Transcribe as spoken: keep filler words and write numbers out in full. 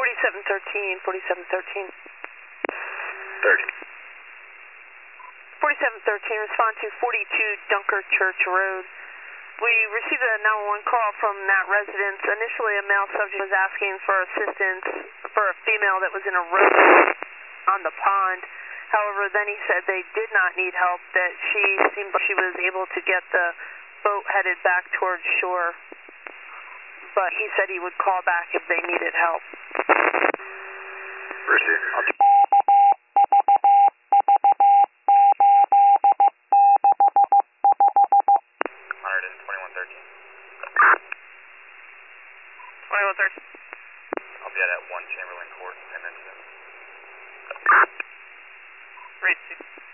forty-seven thirteen, forty-seven thirteen. thirty. forty-seven thirteen, respond to forty-two Dunker Church Road. We received a nine one one call from that residence. Initially, a male subject was asking for assistance for a female that was in a rowboat on the pond. However, then he said they did not need help, that she seemed like she was able to get the boat headed back towards shore. But he said he would call back if they needed help. Receive. twenty-one thirteen. twenty-one thirteen. I'll be at one Chamberlain Court, ten minutes. Receive.